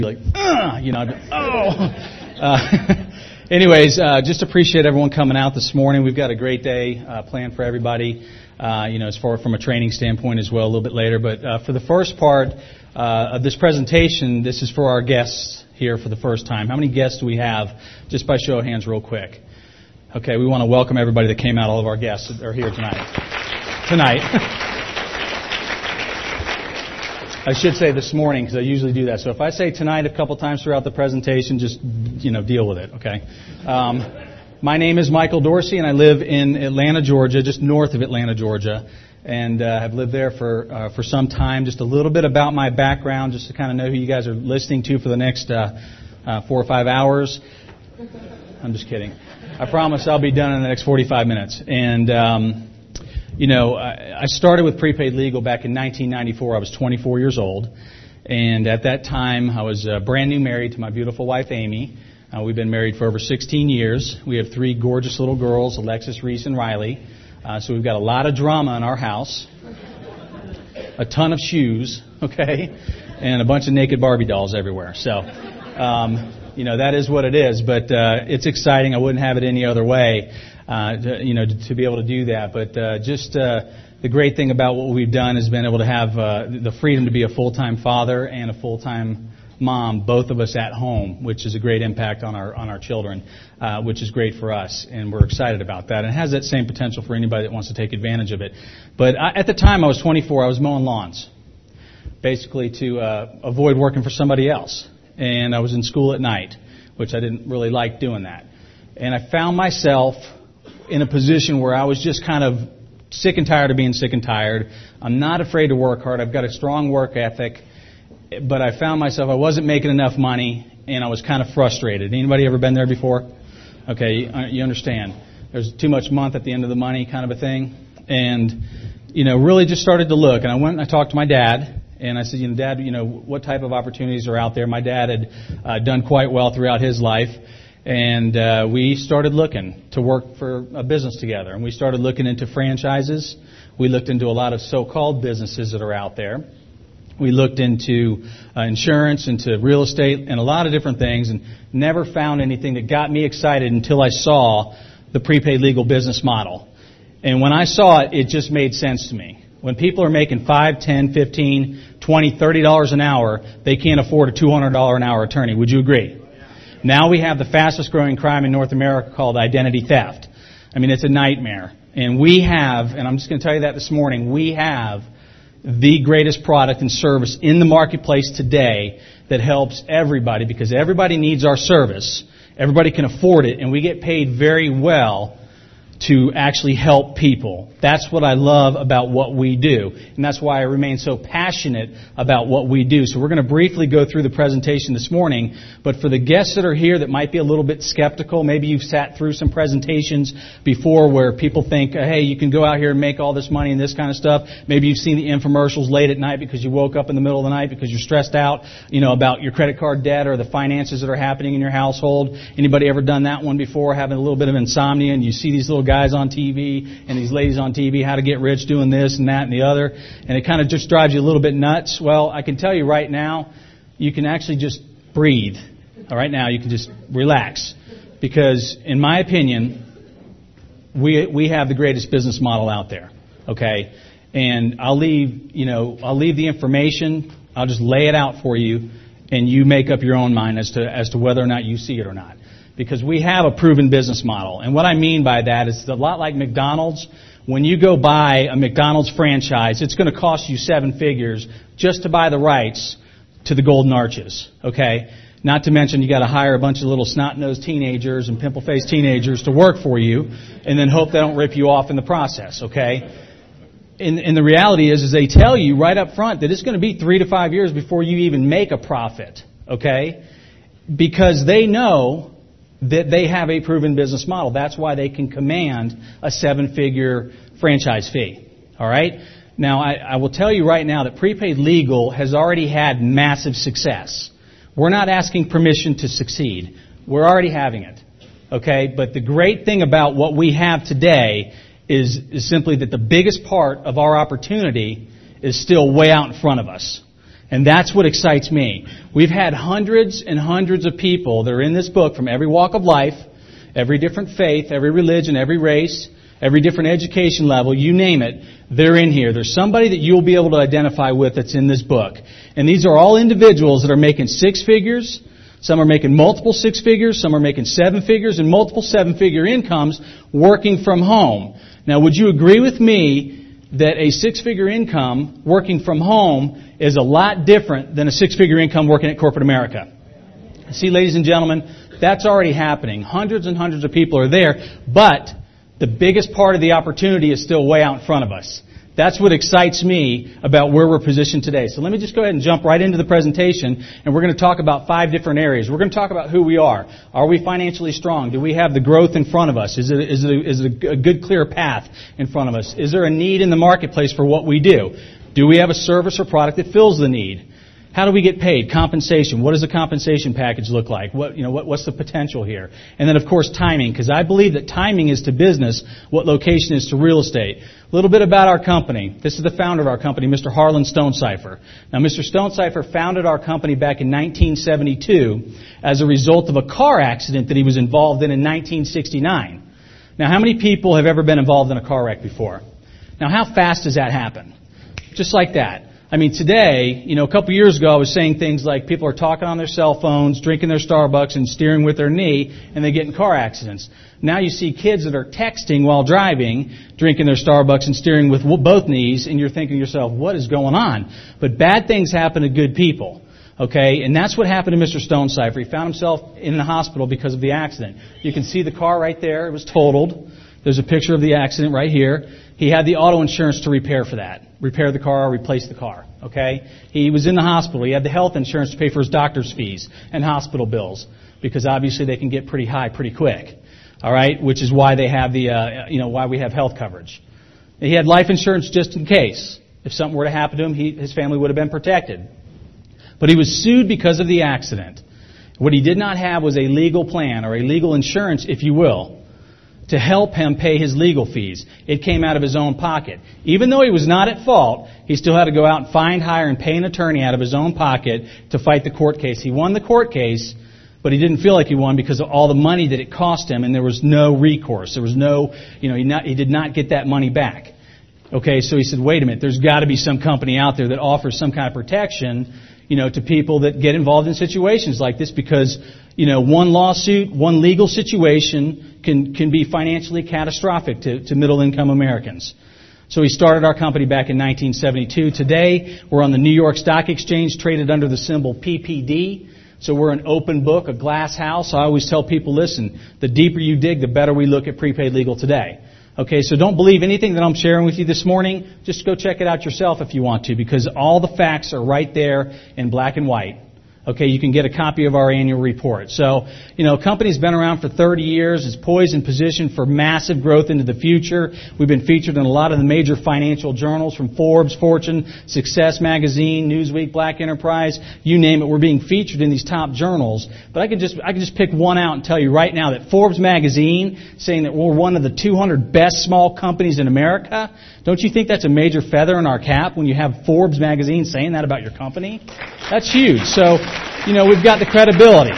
like, anyways, just appreciate everyone coming out this morning. We've got a great day planned for everybody, as far from a training standpoint as well a little bit later. But for the first part of this presentation, this is for our guests here for the first time. How many guests do we have? Just by show of hands real quick. Okay, we want to welcome everybody that came out, all of our guests that are here tonight. I should say this morning because I usually do that. So if I say tonight a couple times throughout the presentation, just, deal with it, okay? My name is Michael Dorsey, and I live in Atlanta, Georgia, just north of Atlanta, Georgia. And I've lived there for some time. Just a little bit about my background, just to kind of know who you guys are listening to for the next 4 or 5 hours. I'm just kidding. I promise I'll be done in the next 45 minutes. And I started with Prepaid Legal back in 1994. I was 24 years old. And at that time, I was brand new married to my beautiful wife, Amy. We've been married for over 16 years. We have 3 gorgeous little girls, Alexis, Reese, and Riley. So we've got a lot of drama in our house. A ton of shoes, okay? And a bunch of naked Barbie dolls everywhere. So, that is what it is. But it's exciting. I wouldn't have it any other way. To be able to do that. But the great thing about what we've done has been able to have the freedom to be a full-time father and a full-time mom, both of us at home, which is a great impact on our children, which is great for us, and we're excited about that. And it has that same potential for anybody that wants to take advantage of it. But at the time I was 24, I was mowing lawns, basically to avoid working for somebody else. And I was in school at night, which I didn't really like doing that. And I found myself in a position where I was just kind of sick and tired of being sick and tired. I'm not afraid to work hard. I've got a strong work ethic. But I found myself, I wasn't making enough money, and I was kind of frustrated. Anybody ever been there before? Okay, you understand. There's too much month at the end of the money kind of a thing. And, really just started to look. And I went and I talked to my dad. And I said, Dad, what type of opportunities are out there? My dad had done quite well throughout his life. And we started looking to work for a business together. And we started looking into franchises. We looked into a lot of so-called businesses that are out there. We looked into insurance, into real estate, and a lot of different things, and never found anything that got me excited until I saw the prepaid legal business model. And when I saw it, it just made sense to me. When people are making $5, $10, $15, $20, $30 an hour, they can't afford a $200 an hour attorney. Would you agree? Now we have the fastest growing crime in North America called identity theft. I mean, it's a nightmare. And we have, and I'm just going to tell you that this morning, we have the greatest product and service in the marketplace today that helps everybody, because everybody needs our service. Everybody can afford it, and we get paid very well to actually help people. That's what I love about what we do. And that's why I remain so passionate about what we do. So we're going to briefly go through the presentation this morning. But for the guests that are here that might be a little bit skeptical, maybe you've sat through some presentations before where people think, hey, you can go out here and make all this money and this kind of stuff. Maybe you've seen the infomercials late at night because you woke up in the middle of the night because you're stressed out, about your credit card debt or the finances that are happening in your household. Anybody ever done that one before, having a little bit of insomnia, and you see these little guys on TV and these ladies on TV, how to get rich doing this and that and the other, and it kind of just drives you a little bit nuts? Well, I can tell you right now, you can actually just breathe. Right now, you can just relax, because in my opinion, we have the greatest business model out there. Okay, and I'll leave the information. I'll just lay it out for you, and you make up your own mind as to whether or not you see it or not. Because we have a proven business model. And what I mean by that is a lot like McDonald's. When you go buy a McDonald's franchise, it's going to cost you 7 figures just to buy the rights to the Golden Arches. Okay? Not to mention you got to hire a bunch of little snot-nosed teenagers and pimple-faced teenagers to work for you, and then hope they don't rip you off in the process. Okay? And the reality is they tell you right up front that it's going to be 3 to 5 years before you even make a profit. Okay? Because they know that they have a proven business model. That's why they can command a 7-figure franchise fee. All right? Now, I will tell you right now that Prepaid Legal has already had massive success. We're not asking permission to succeed. We're already having it. Okay? But the great thing about what we have today is simply that the biggest part of our opportunity is still way out in front of us. And that's what excites me. We've had hundreds and hundreds of people that are in this book from every walk of life, every different faith, every religion, every race, every different education level, you name it, they're in here. There's somebody that you'll be able to identify with that's in this book. And these are all individuals that are making six figures. Some are making multiple six figures. Some are making seven figures and multiple seven-figure incomes working from home. Now, would you agree with me that a six-figure income working from home is a lot different than a six-figure income working at corporate America? See, ladies and gentlemen, that's already happening. Hundreds and hundreds of people are there, but the biggest part of the opportunity is still way out in front of us. That's what excites me about where we're positioned today. So let me just go ahead and jump right into the presentation, and we're going to talk about 5 different areas. We're going to talk about who we are. Are we financially strong? Do we have the growth in front of us? Is it a good, clear path in front of us? Is there a need in the marketplace for what we do? Do we have a service or product that fills the need? How do we get paid? Compensation. What does the compensation package look like? What's the potential here? And then, of course, timing, because I believe that timing is to business what location is to real estate. A little bit about our company. This is the founder of our company, Mr. Harlan Stonecipher. Now, Mr. Stonecipher founded our company back in 1972 as a result of a car accident that he was involved in 1969. Now, how many people have ever been involved in a car wreck before? Now, how fast does that happen? Just like that. I mean, today, a couple years ago, I was saying things like people are talking on their cell phones, drinking their Starbucks, and steering with their knee, and they get in car accidents. Now you see kids that are texting while driving, drinking their Starbucks, and steering with both knees, and you're thinking to yourself, what is going on? But bad things happen to good people. Okay, and that's what happened to Mr. Stonecipher. He found himself in the hospital because of the accident. You can see the car right there. It was totaled. There's a picture of the accident right here. He had the auto insurance to repair for that. Repair the car, replace the car. Okay? He was in the hospital. He had the health insurance to pay for his doctor's fees and hospital bills, because obviously they can get pretty high pretty quick. All right? Which is why they have why we have health coverage. He had life insurance just in case. If something were to happen to him, his family would have been protected. But he was sued because of the accident. What he did not have was a legal plan, or a legal insurance, if you will, to help him pay his legal fees. It came out of his own pocket. Even though he was not at fault, he still had to go out and find, hire, and pay an attorney out of his own pocket to fight the court case. He won the court case, but he didn't feel like he won because of all the money that it cost him, and there was no recourse. There was no, he did not get that money back. Okay, so he said, wait a minute, there's got to be some company out there that offers some kind of protection, to people that get involved in situations like this, because, one lawsuit, one legal situation can be financially catastrophic to middle-income Americans. So he started our company back in 1972. Today, we're on the New York Stock Exchange, traded under the symbol PPD. So we're an open book, a glass house. I always tell people, listen, the deeper you dig, the better we look at prepaid legal today. Okay, so don't believe anything that I'm sharing with you this morning. Just go check it out yourself if you want to, because all the facts are right there in black and white. Okay, you can get a copy of our annual report. So, company's been around for 30 years. It's poised and positioned for massive growth into the future. We've been featured in a lot of the major financial journals, from Forbes, Fortune, Success Magazine, Newsweek, Black Enterprise, you name it. We're being featured in these top journals. But I can just pick one out and tell you right now that Forbes Magazine, saying that we're one of the 200 best small companies in America. Don't you think that's a major feather in our cap when you have Forbes Magazine saying that about your company? That's huge. So, we've got the credibility.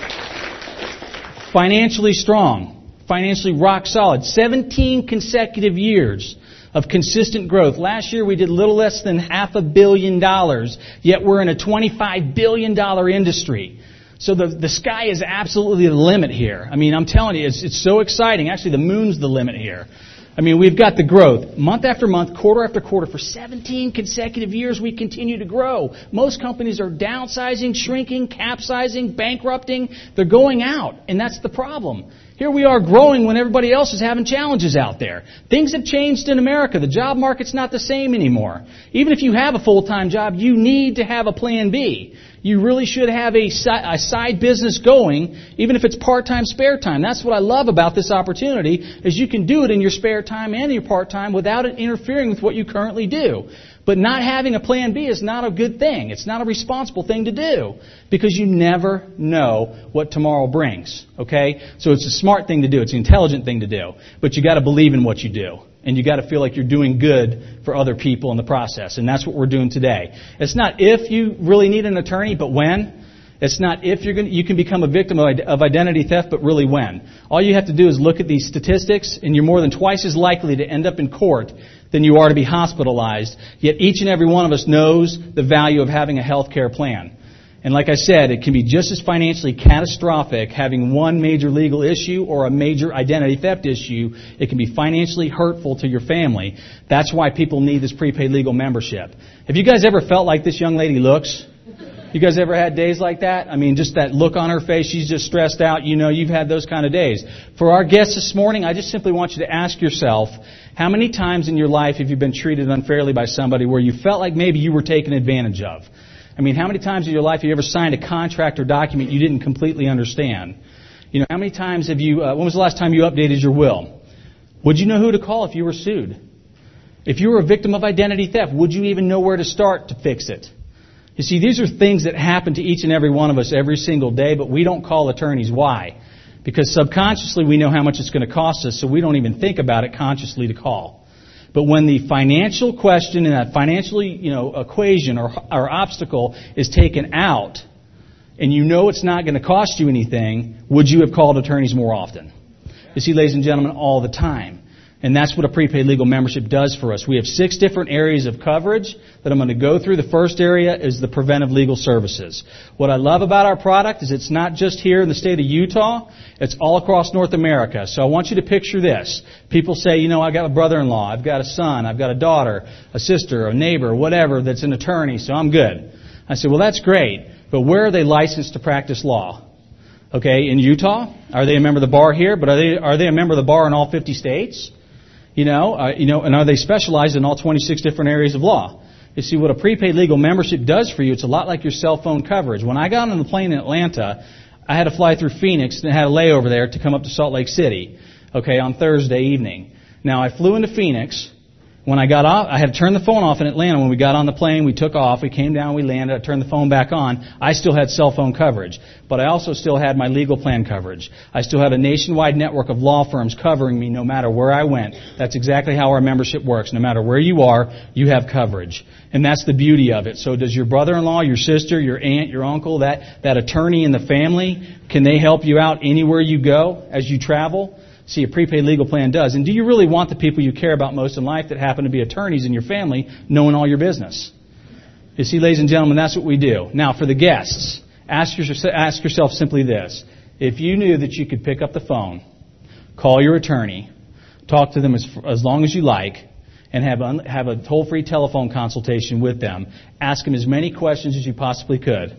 Financially strong. Financially rock solid. 17 consecutive years of consistent growth. Last year we did a little less than $500 million, yet we're in a $25 billion industry. So the sky is absolutely the limit here. I mean, I'm telling you, it's so exciting. Actually, the moon's the limit here. I mean, we've got the growth. Month after month, quarter after quarter, for 17 consecutive years, we continue to grow. Most companies are downsizing, shrinking, capsizing, bankrupting. They're going out, and that's the problem. Here we are growing when everybody else is having challenges out there. Things have changed in America. The job market's not the same anymore. Even if you have a full-time job, you need to have a plan B. You really should have a side business going, even if it's part-time, spare time. That's what I love about this opportunity, is you can do it in your spare time and your part-time without it interfering with what you currently do. But not having a plan B is not a good thing. It's not a responsible thing to do, because you never know what tomorrow brings. Okay? So it's a smart thing to do. It's an intelligent thing to do. But you got to believe in what you do. And you got to feel like you're doing good for other people in the process. And that's what we're doing today. It's not if you really need an attorney, but when. It's not if you can become a victim of identity theft, but really when. All you have to do is look at these statistics, and you're more than twice as likely to end up in court than you are to be hospitalized. Yet each and every one of us knows the value of having a health care plan. And like I said, it can be just as financially catastrophic having one major legal issue or a major identity theft issue. It can be financially hurtful to your family. That's why people need this prepaid legal membership. Have you guys ever felt like this young lady looks? You guys ever had days like that? I mean, just that look on her face, she's just stressed out. You know, you've had those kind of days. For our guests this morning, I just simply want you to ask yourself, how many times in your life have you been treated unfairly by somebody where you felt like maybe you were taken advantage of? I mean, how many times in your life have you ever signed a contract or document you didn't completely understand? You know, how many times have you, when was the last time you updated your will? Would you know who to call if you were sued? If you were a victim of identity theft, would you even know where to start to fix it? You see, these are things that happen to each and every one of us every single day, but we don't call attorneys. Why? Because subconsciously we know how much it's going to cost us, so we don't even think about it consciously to call. But when the financial question and that financially, equation or obstacle is taken out, and you know it's not going to cost you anything, would you have called attorneys more often? You see, ladies and gentlemen, all the time. And that's what a prepaid legal membership does for us. We have 6 different areas of coverage that I'm going to go through. The first area is the preventive legal services. What I love about our product is it's not just here in the state of Utah. It's all across North America. So I want you to picture this. People say, I've got a brother-in-law, I've got a son, I've got a daughter, a sister, a neighbor, whatever, that's an attorney, so I'm good. I say, well, that's great, but where are they licensed to practice law? Okay, in Utah? Are they a member of the bar here? But are they a member of the bar in all 50 states? And are they specialized in all 26 different areas of law? You see, what a prepaid legal membership does for you, it's a lot like your cell phone coverage. When I got on the plane in Atlanta, I had to fly through Phoenix and had a layover there to come up to Salt Lake City, on Thursday evening. Now, I flew into Phoenix. When I got off, I had to turn the phone off in Atlanta. When we got on the plane, we took off, we came down, we landed, I turned the phone back on. I still had cell phone coverage, but I also still had my legal plan coverage. I still had a nationwide network of law firms covering me no matter where I went. That's exactly how our membership works. No matter where you are, you have coverage. And that's the beauty of it. So does your brother-in-law, your sister, your aunt, your uncle, that attorney in the family, can they help you out anywhere you go as you travel? See, a prepaid legal plan does. And do you really want the people you care about most in life that happen to be attorneys in your family knowing all your business? You see, ladies and gentlemen, that's what we do. Now, for the guests, ask yourself simply this. If you knew that you could pick up the phone, call your attorney, talk to them as long as you like, and have a toll-free telephone consultation with them, ask them as many questions as you possibly could.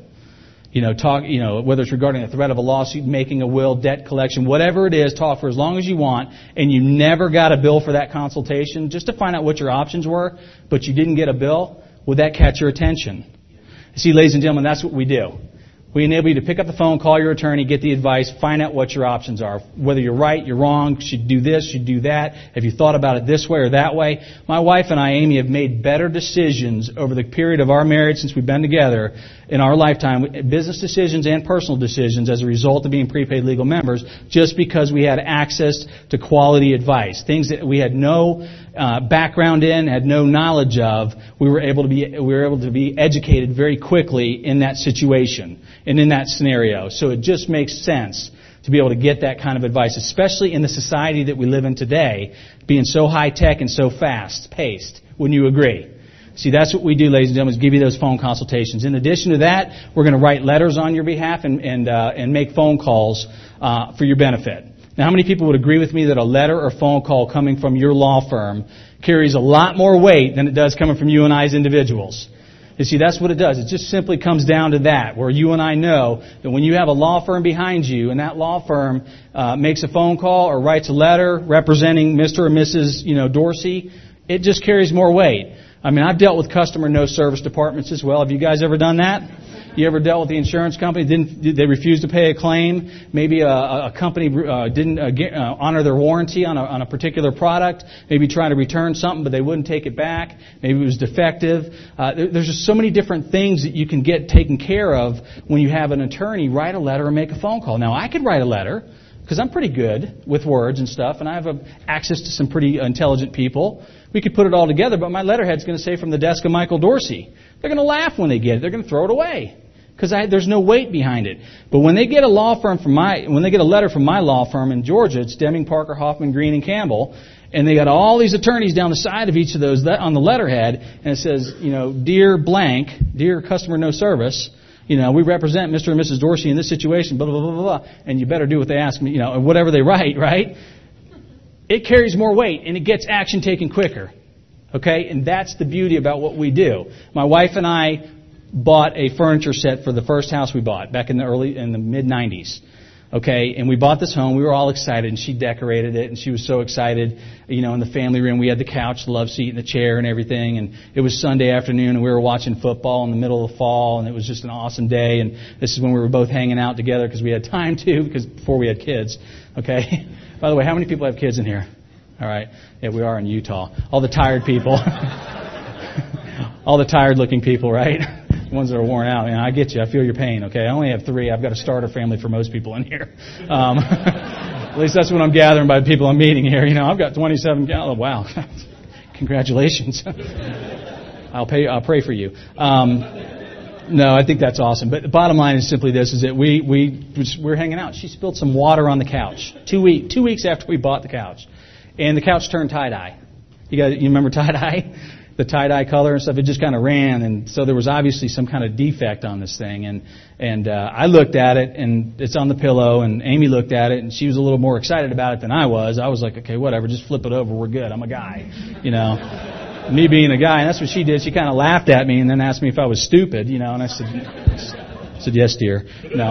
Whether it's regarding the threat of a lawsuit, making a will, debt collection, whatever it is, talk for as long as you want, and you never got a bill for that consultation, just to find out what your options were, but you didn't get a bill, would that catch your attention? You see, ladies and gentlemen, that's what we do. We enable you to pick up the phone, call your attorney, get the advice, find out what your options are. Whether you're right, you're wrong, should do this, should do that. Have you thought about it this way or that way? My wife and I, Amy, have made better decisions over the period of our marriage since we've been together in our lifetime, business decisions and personal decisions as a result of being prepaid legal members, just because we had access to quality advice. Things that we had no background in, had no knowledge of, we were able to be educated very quickly in that situation and in that scenario. So it just makes sense to be able to get that kind of advice, especially in the society that we live in today, being so high-tech and so fast-paced. Wouldn't you agree? See, that's what we do, ladies and gentlemen, is give you those phone consultations. In addition to that, we're going to write letters on your behalf and make phone calls for your benefit. Now, how many people would agree with me that a letter or phone call coming from your law firm carries a lot more weight than it does coming from you and I as individuals? You see, that's what it does. It just simply comes down to that, where you and I know that when you have a law firm behind you and that law firm makes a phone call or writes a letter representing Mr. or Mrs. Dorsey, it just carries more weight. I mean, I've dealt with customer no service departments as well. Have you guys ever done that? You ever dealt with the insurance company? They refused to pay a claim? Maybe a company didn't honor their warranty on a particular product. Maybe trying to return something, but they wouldn't take it back. Maybe it was defective. There's just so many different things that you can get taken care of when you have an attorney write a letter or make a phone call. Now, I could write a letter, because I'm pretty good with words and stuff, and I have access to some pretty intelligent people. We could put it all together, but my letterhead's going to say from the desk of Michael Dorsey. They're going to laugh when they get it. They're going to throw it away because there's no weight behind it. But when they get a letter from my law firm in Georgia, it's Deming, Parker, Hoffman, Green, and Campbell, and they got all these attorneys down the side of each of those on the letterhead, and it says, dear blank, dear customer no service, we represent Mr. and Mrs. Dorsey in this situation, blah, blah, blah, blah, blah, and you better do what they ask me, whatever they write, right? It carries more weight, and it gets action taken quicker. Okay? And that's the beauty about what we do. My wife and I bought a furniture set for the first house we bought back in the mid-90s. Okay? And we bought this home. We were all excited, and she decorated it, and she was so excited. In the family room, we had the couch, the love seat, and the chair and everything. And it was Sunday afternoon, and we were watching football in the middle of the fall, and it was just an awesome day. And this is when we were both hanging out together because we had time to, because before we had kids. Okay? By the way, how many people have kids in here? All right. Yeah, we are in Utah. All the tired people. All the tired-looking people, right? The ones that are worn out. I get you. I feel your pain, okay? I only have 3. I've got a starter family for most people in here. At least that's what I'm gathering by the people I'm meeting here. I've got 27. Oh, wow. Congratulations. I'll pray for you. No, I think that's awesome. But the bottom line is simply this, is that we're hanging out. She spilled some water on the couch 2 weeks after we bought the couch. And the couch turned tie-dye. You remember tie-dye? The tie-dye color and stuff, it just kind of ran. And so there was obviously some kind of defect on this thing. And I looked at it, and it's on the pillow, and Amy looked at it, and she was a little more excited about it than I was. I was like, okay, whatever, just flip it over, we're good. I'm a guy, Me being a guy, and that's what she did. She kind of laughed at me and then asked me if I was stupid, and I said, yes, dear. No.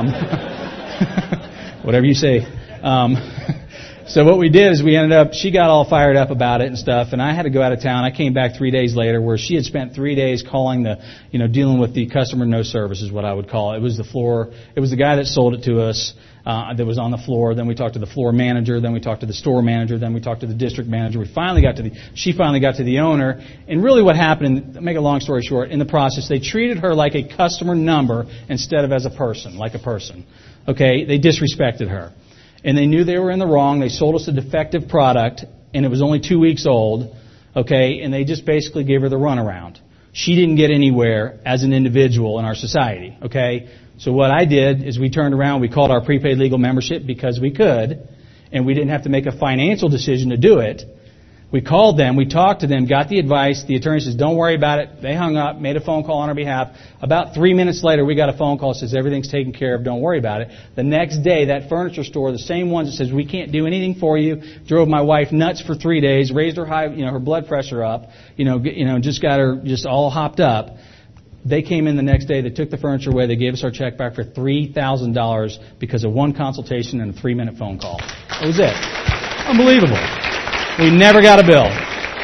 Whatever you say. So what we did is she got all fired up about it and stuff, and I had to go out of town. I came back 3 days later where she had spent 3 days calling dealing with the customer no service is what I would call it. It was the guy that sold it to us that was on the floor. Then we talked to the floor manager. Then we talked to the store manager. Then we talked to the district manager. She finally got to the owner. And really what happened, to make a long story short, in the process, they treated her like a customer number instead of as a person, like a person. Okay? They disrespected her. And they knew they were in the wrong. They sold us a defective product, and it was only 2 weeks old. Okay? And they just basically gave her the runaround. She didn't get anywhere as an individual in our society. Okay? So what I did is we turned around, we called our prepaid legal membership because we could, and we didn't have to make a financial decision to do it. We called them, we talked to them, got the advice. The attorney says, don't worry about it. They hung up, made a phone call on our behalf. About 3 minutes later, we got a phone call that says, everything's taken care of, don't worry about it. The next day, that furniture store, the same ones that says, we can't do anything for you, drove my wife nuts for 3 days, raised her her blood pressure up, just got her just all hopped up. They came in the next day, they took the furniture away, they gave us our check back for $3,000 because of one consultation and a 3-minute phone call. That was it. Unbelievable. We never got a bill.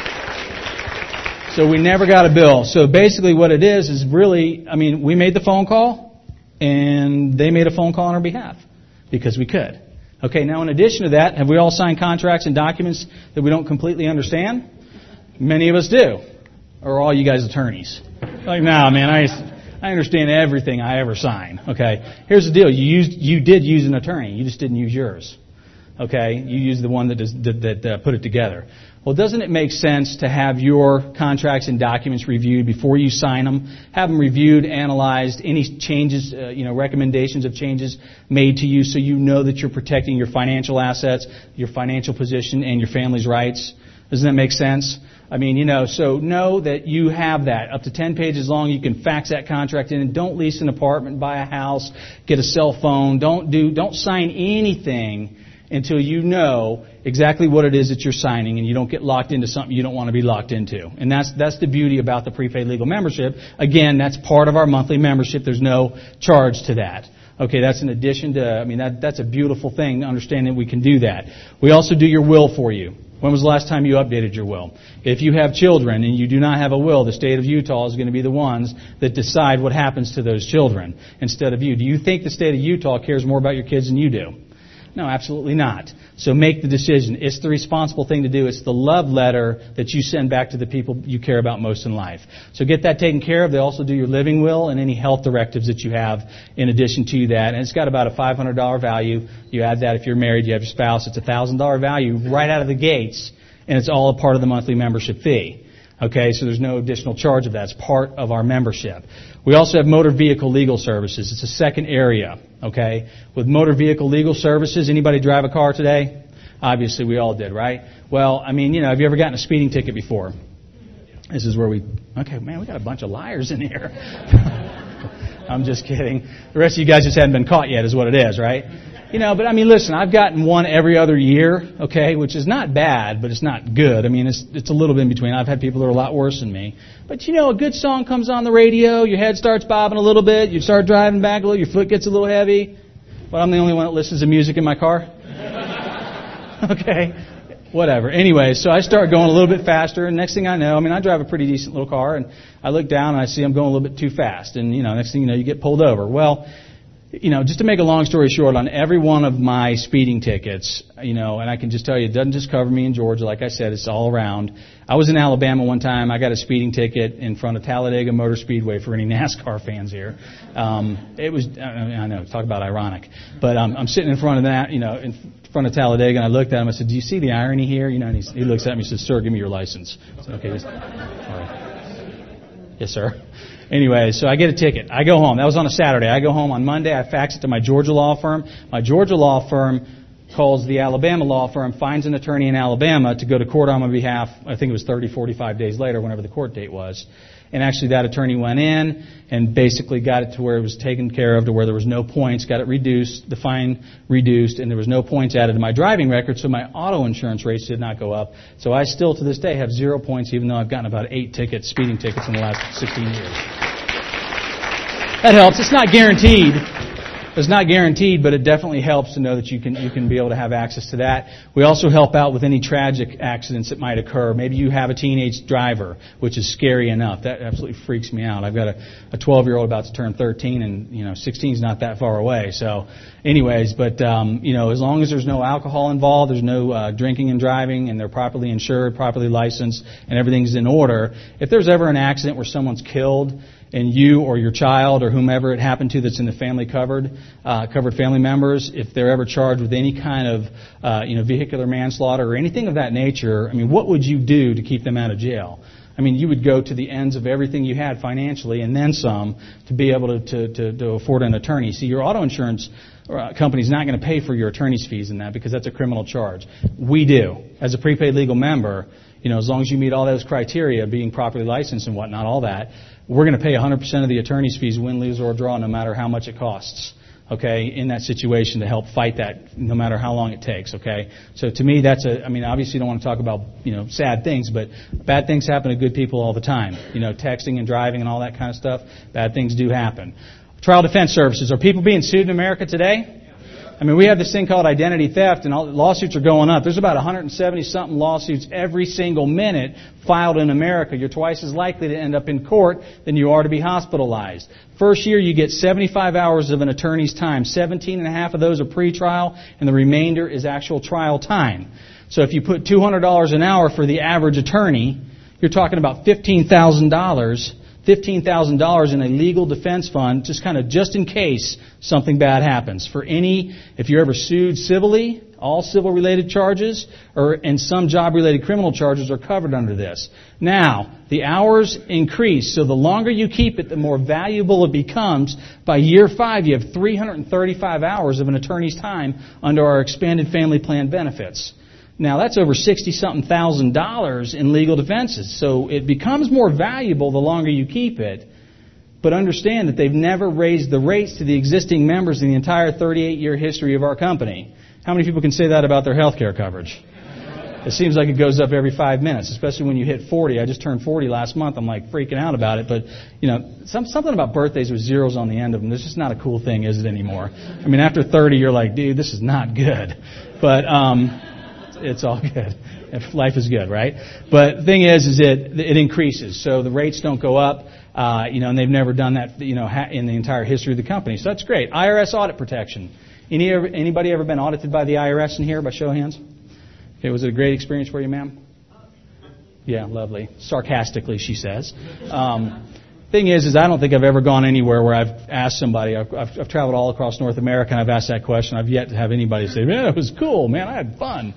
So basically what it is really, we made the phone call, and they made a phone call on our behalf because we could. Okay, now in addition to that, have we all signed contracts and documents that we don't completely understand? Many of us do. Or are all you guys attorneys? Like, nah, man, I understand everything I ever sign. Okay, here's the deal. You did use an attorney. You just didn't use yours. Okay, you used the one that put it together. Well, doesn't it make sense to have your contracts and documents reviewed before you sign them? Have them reviewed, analyzed, any changes, recommendations of changes made to you so you know that you're protecting your financial assets, your financial position, and your family's rights? Doesn't that make sense? So know that you have that. Up to 10 pages long, you can fax that contract in. And don't lease an apartment, buy a house, get a cell phone. Don't sign anything until you know exactly what it is that you're signing and you don't get locked into something you don't want to be locked into. And that's the beauty about the prepaid legal membership. Again, that's part of our monthly membership. There's no charge to that. Okay, that's in addition to, that's a beautiful thing, understanding that we can do that. We also do your will for you. When was the last time you updated your will? If you have children and you do not have a will, the state of Utah is going to be the ones that decide what happens to those children instead of you. Do you think the state of Utah cares more about your kids than you do? No, absolutely not. So make the decision. It's the responsible thing to do. It's the love letter that you send back to the people you care about most in life. So get that taken care of. They also do your living will and any health directives that you have in addition to that. And it's got about a $500 value. You add that if you're married, you have your spouse. It's a $1,000 value right out of the gates, and it's all a part of the monthly membership fee. Okay, so there's no additional charge of that. It's part of our membership. We also have motor vehicle legal services. It's a second area, okay? With motor vehicle legal services, anybody drive a car today? Obviously, we all did, right? Well, I mean, have you ever gotten a speeding ticket before? This is where okay, man, we got a bunch of liars in here. I'm just kidding. The rest of you guys just haven't been caught yet is what it is, right? But I mean, listen, I've gotten one every other year, okay, which is not bad, but it's not good. I mean, it's a little bit in between. I've had people that are a lot worse than me. But a good song comes on the radio, your head starts bobbing a little bit, you start driving back a little, your foot gets a little heavy. But I'm the only one that listens to music in my car. Okay, whatever. Anyway, so I start going a little bit faster, and next thing I know, I drive a pretty decent little car, and I look down and I see I'm going a little bit too fast, and next thing you know, you get pulled over. Well, just to make a long story short, on every one of my speeding tickets, and I can just tell you, it doesn't just cover me in Georgia. Like I said, it's all around. I was in Alabama one time. I got a speeding ticket in front of Talladega Motor Speedway for any NASCAR fans here. It was, I know, talk about ironic. But I'm sitting in front of that, in front of Talladega, and I looked at him. I said, "Do you see the irony here?" And he looks at me and says, "Sir, give me your license." I said, "Okay, yes, sir." Anyway, so I get a ticket. I go home. That was on a Saturday. I go home on Monday. I fax it to my Georgia law firm. My Georgia law firm calls the Alabama law firm, finds an attorney in Alabama to go to court on my behalf. I think it was 30, 45 days later, whenever the court date was. And actually that attorney went in and basically got it to where it was taken care of, to where there was no points, got it reduced, the fine reduced, and there was no points added to my driving record, so my auto insurance rates did not go up. So I still, to this day, have 0 points, even though I've gotten about 8 speeding tickets in the last 16 years. That helps. It's not guaranteed. It's not guaranteed, but it definitely helps to know that you can be able to have access to that. We also help out with any tragic accidents that might occur. Maybe you have a teenage driver, which is scary enough. That absolutely freaks me out. I've got a 12-year-old about to turn 13, and 16 is not that far away. So, anyways, but as long as there's no alcohol involved, there's no drinking and driving, and they're properly insured, properly licensed, and everything's in order. If there's ever an accident where someone's killed, and you or your child or whomever it happened to that's in the family covered family members, if they're ever charged with any kind of vehicular manslaughter or anything of that nature, what would you do to keep them out of jail? You would go to the ends of everything you had financially and then some to be able to afford an attorney. See, your auto insurance company is not going to pay for your attorney's fees in that, because that's a criminal charge. We do. As a prepaid legal member, as long as you meet all those criteria, being properly licensed and whatnot, all that, we're going to pay 100% of the attorney's fees, win, lose, or draw, no matter how much it costs, okay, in that situation, to help fight that, no matter how long it takes, okay? So to me, that's obviously you don't want to talk about, sad things, but bad things happen to good people all the time. Texting and driving and all that kind of stuff, bad things do happen. Trial defense services. Are people being sued in America today? We have this thing called identity theft, and lawsuits are going up. There's about 170-something lawsuits every single minute filed in America. You're twice as likely to end up in court than you are to be hospitalized. First year, you get 75 hours of an attorney's time. 17 and a half of those are pretrial, and the remainder is actual trial time. So if you put $200 an hour for the average attorney, you're talking about $15,000 in a legal defense fund, just in case something bad happens. If you're ever sued civilly, all civil-related charges and some job-related criminal charges are covered under this. Now, the hours increase, so the longer you keep it, the more valuable it becomes. By year 5, you have 335 hours of an attorney's time under our expanded family plan benefits. Now, that's over $60-something thousand in legal defenses. So it becomes more valuable the longer you keep it. But understand that they've never raised the rates to the existing members in the entire 38-year history of our company. How many people can say that about their health care coverage? It seems like it goes up every 5 minutes, especially when you hit 40. I just turned 40 last month. I'm freaking out about it. But, something about birthdays with zeros on the end of them, it's just not a cool thing, is it, anymore? After 30, you're like, dude, this is not good. But, it's all good. Life is good, right? But the thing is it increases. So the rates don't go up, and they've never done that, in the entire history of the company. So that's great. IRS audit protection. Anybody ever been audited by the IRS in here, by show of hands? Okay, was it a great experience for you, ma'am? Yeah, lovely. Sarcastically, she says. Thing is I don't think I've ever gone anywhere where I've asked somebody. I've traveled all across North America and I've asked that question. I've yet to have anybody say, "Man, it was cool, man. I had fun."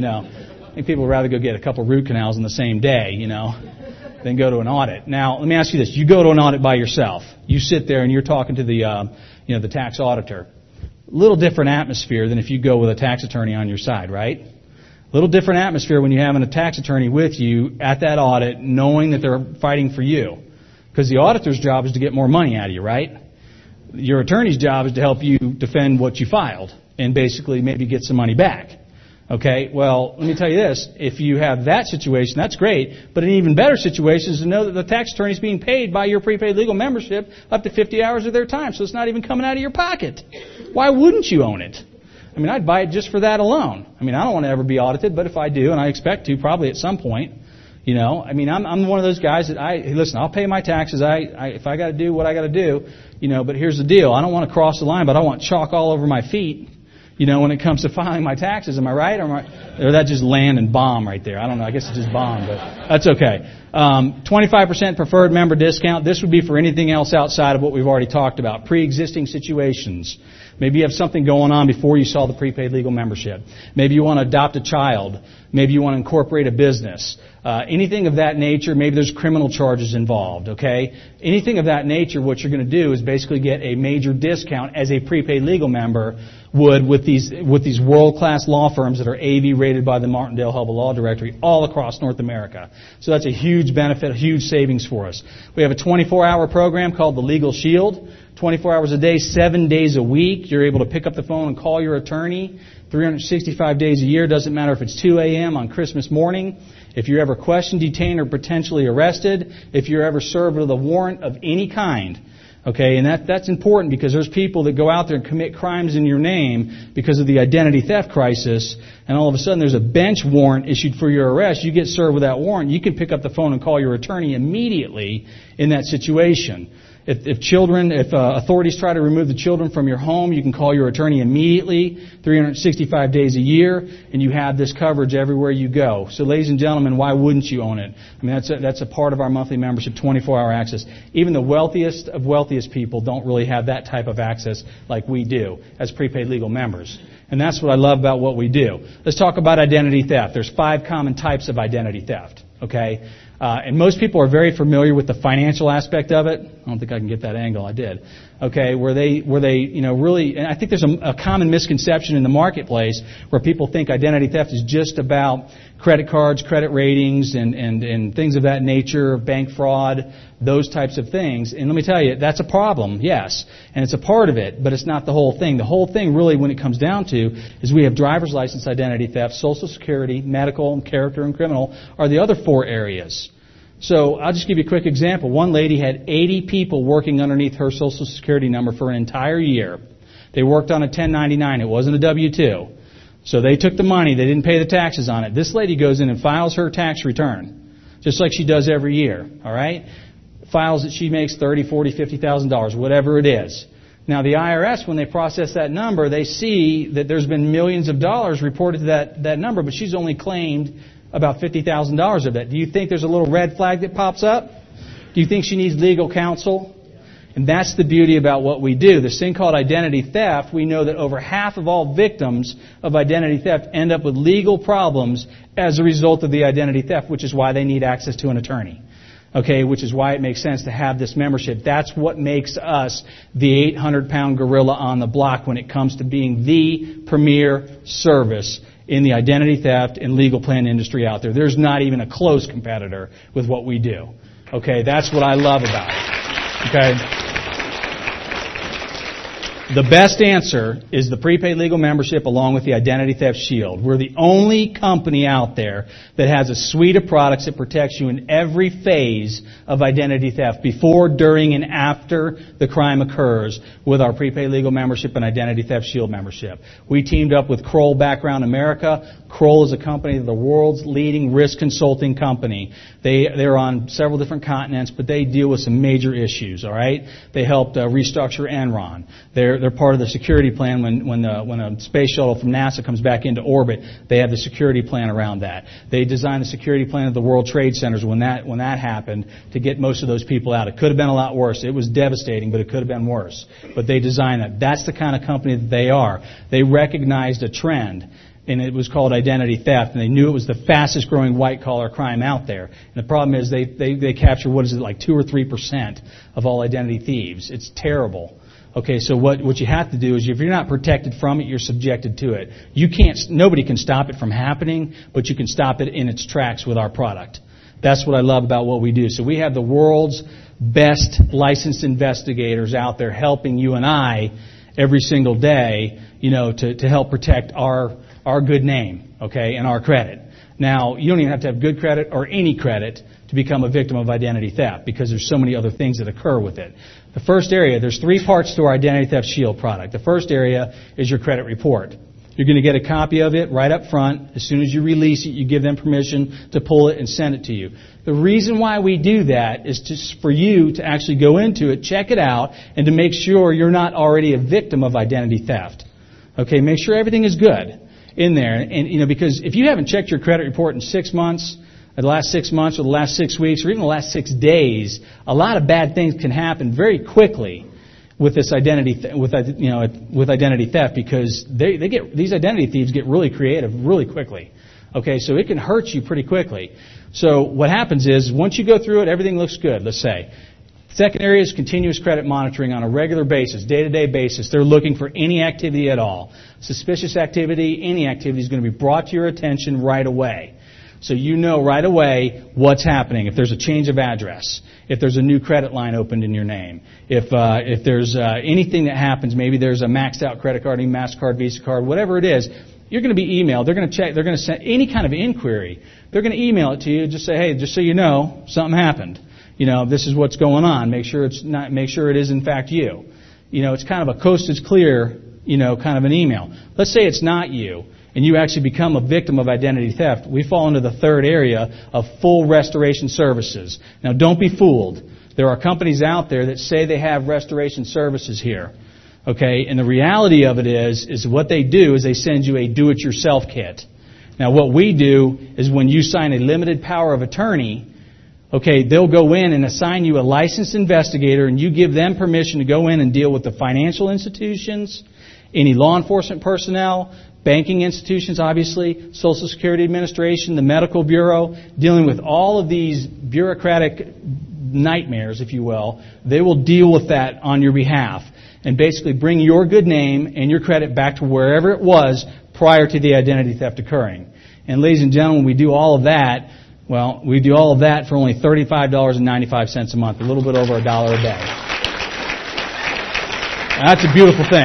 I think people would rather go get a couple root canals in the same day, than go to an audit. Now, let me ask you this: you go to an audit by yourself. You sit there and you're talking to the tax auditor. A little different atmosphere than if you go with a tax attorney on your side, right? A little different atmosphere when you're having a tax attorney with you at that audit, knowing that they're fighting for you. Because the auditor's job is to get more money out of you, right? Your attorney's job is to help you defend what you filed and basically maybe get some money back. Okay, well, let me tell you this. If you have that situation, that's great. But an even better situation is to know that the tax attorney is being paid by your prepaid legal membership up to 50 hours of their time. So it's not even coming out of your pocket. Why wouldn't you own it? I'd buy it just for that alone. I don't want to ever be audited, but if I do, and I expect to probably at some point, I'm one of those guys that listen, I'll pay my taxes. If I got to do what I got to do, but here's the deal. I don't want to cross the line, but I want chalk all over my feet, when it comes to filing my taxes. Am I right? Or that just land and bomb right there? I don't know. I guess it's just bomb, but that's okay. 25% preferred member discount. This would be for anything else outside of what we've already talked about. Pre-existing situations. Maybe you have something going on before you saw the prepaid legal membership. Maybe you want to adopt a child. Maybe you want to incorporate a business. Anything of that nature. Maybe there's criminal charges involved, okay? Anything of that nature, what you're going to do is basically get a major discount as a prepaid legal member would with these world-class law firms that are AV rated by the Martindale-Hubbell Law Directory all across North America. So that's a huge benefit, a huge savings for us. We have a 24-hour program called the Legal Shield. 24 hours a day, 7 days a week. You're able to pick up the phone and call your attorney 365 days a year. Doesn't matter if it's 2 a.m. on Christmas morning. If you're ever questioned, detained, or potentially arrested. If you're ever served with a warrant of any kind. Okay, and that's important because there's people that go out there and commit crimes in your name because of the identity theft crisis, and all of a sudden there's a bench warrant issued for your arrest. You get served with that warrant. You can pick up the phone and call your attorney immediately in that situation. If authorities try to remove the children from your home, you can call your attorney immediately, 365 days a year, and you have this coverage everywhere you go. So, ladies and gentlemen, why wouldn't you own it? That's a part of our monthly membership, 24-hour access. Even the wealthiest of wealthiest people don't really have that type of access like we do as prepaid legal members. And that's what I love about what we do. Let's talk about identity theft. There's 5 common types of identity theft. Okay? And most people are very familiar with the financial aspect of it. I don't think I can get that angle. I did. Okay, where they really, and I think there's a common misconception in the marketplace where people think identity theft is just about credit cards, credit ratings, and things of that nature, bank fraud, those types of things. And let me tell you, that's a problem, yes. And it's a part of it, but it's not the whole thing. The whole thing really, when it comes down to, is we have driver's license identity theft, Social Security, medical, character, and criminal are the other 4 areas. So I'll just give you a quick example. One lady had 80 people working underneath her Social Security number for an entire year. They worked on a 1099. It wasn't a W-2. So they took the money. They didn't pay the taxes on it. This lady goes in and files her tax return, just like she does every year. All right? Files that she makes $30,000, $40,000, $50,000, whatever it is. Now, the IRS, when they process that number, they see that there's been millions of dollars reported to that number, but she's only claimed about $50,000 of that. Do you think there's a little red flag that pops up? Do you think she needs legal counsel? And that's the beauty about what we do. This thing called identity theft, we know that over half of all victims of identity theft end up with legal problems as a result of the identity theft, which is why they need access to an attorney. Okay, which is why it makes sense to have this membership. That's what makes us the 800-pound gorilla on the block when it comes to being the premier service in the identity theft and legal plan industry out there. There's not even a close competitor with what we do. Okay, that's what I love about it. Okay. The best answer is the prepaid legal membership along with the Identity Theft Shield. We're the only company out there that has a suite of products that protects you in every phase of identity theft, before, during, and after the crime occurs, with our prepaid legal membership and Identity Theft Shield membership. We teamed up with Kroll Background America. Kroll is a company, the world's leading risk consulting company. They're on several different continents, but they deal with some major issues, all right? They helped restructure Enron. They're they're part of the security plan when a space shuttle from NASA comes back into orbit. They have the security plan around that. They designed the security plan of the World Trade Centers when that happened to get most of those people out. It could have been a lot worse. It was devastating, but it could have been worse. But they designed that. That's the kind of company that they are. They recognized a trend, and it was called identity theft, and they knew it was the fastest growing white collar crime out there. And the problem is they capture, what is it, like 2 or 3% of all identity thieves. It's terrible. Okay, so what you have to do is, if you're not protected from it, you're subjected to it. Nobody can stop it from happening, but you can stop it in its tracks with our product. That's what I love about what we do. So we have the world's best licensed investigators out there helping you and I every single day, to help protect our good name, okay, and our credit. Now, you don't even have to have good credit or any credit to become a victim of identity theft, because there's so many other things that occur with it. The first area, there's 3 parts to our Identity Theft Shield product. The first area is your credit report. You're going to get a copy of it right up front. As soon as you release it, you give them permission to pull it and send it to you. The reason why we do that is just for you to actually go into it, check it out, and to make sure you're not already a victim of identity theft. Okay, make sure everything is good in there. And because if you haven't checked your credit report in 6 months, or the last 6 months, or the last 6 weeks, or even the last 6 days, a lot of bad things can happen very quickly with this with identity theft, because these identity thieves get really creative really quickly. Okay, so it can hurt you pretty quickly. So what happens is, once you go through it, everything looks good, let's say. Second area is continuous credit monitoring on a regular basis, day-to-day basis. They're looking for any activity at all. Suspicious activity, any activity is going to be brought to your attention right away. So you know right away what's happening. If there's a change of address, if there's a new credit line opened in your name, if there's anything that happens, maybe there's a maxed out credit card, any MasterCard, Visa card, whatever it is, you're going to be emailed. They're going to check. They're going to send any kind of inquiry. They're going to email it to you. Just say, hey, just so you know, something happened. This is what's going on. Make sure it is in fact you. It's kind of a coast is clear, kind of an email. Let's say it's not you, and you actually become a victim of identity theft. We fall into the third area of full restoration services. Now, don't be fooled. There are companies out there that say they have restoration services here. Okay, and the reality of it is what they do is they send you a do-it-yourself kit. Now, what we do is, when you sign a limited power of attorney, okay, they'll go in and assign you a licensed investigator, and you give them permission to go in and deal with the financial institutions, any law enforcement personnel, banking institutions, obviously, Social Security Administration, the Medical Bureau, dealing with all of these bureaucratic nightmares, if you will. They will deal with that on your behalf and basically bring your good name and your credit back to wherever it was prior to the identity theft occurring. And ladies and gentlemen, we do all of that. Well, we do all of that for only $35.95 a month, a little bit over $1 a day. Now, that's a beautiful thing.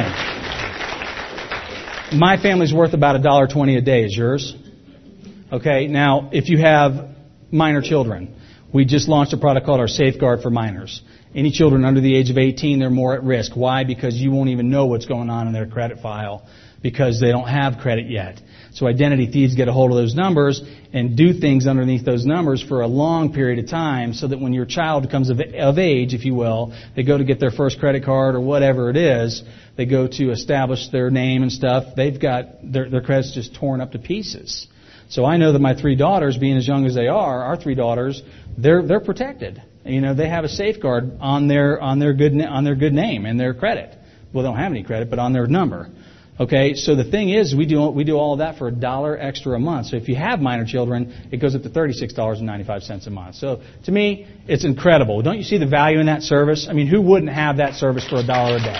My family's worth about $1.20 a day. Is yours? Okay, now, if you have minor children, we just launched a product called our Safeguard for Minors. Any children under the age of 18, they're more at risk. Why? Because you won't even know what's going on in their credit file, because they don't have credit yet. So identity thieves get a hold of those numbers and do things underneath those numbers for a long period of time, so that when your child becomes of age, if you will, they go to get their first credit card or whatever it is, they go to establish their name and stuff, they've got their credit's just torn up to pieces. So I know that my 3 daughters, being as young as they are, our 3 daughters, they're protected. They have a safeguard on their good name and their credit. Well, they don't have any credit, but on their number. Okay, so the thing is, we do all of that for $1 extra a month. So if you have minor children, it goes up to $36.95 a month. So to me, it's incredible. Don't you see the value in that service? I mean, who wouldn't have that service for $1 a day?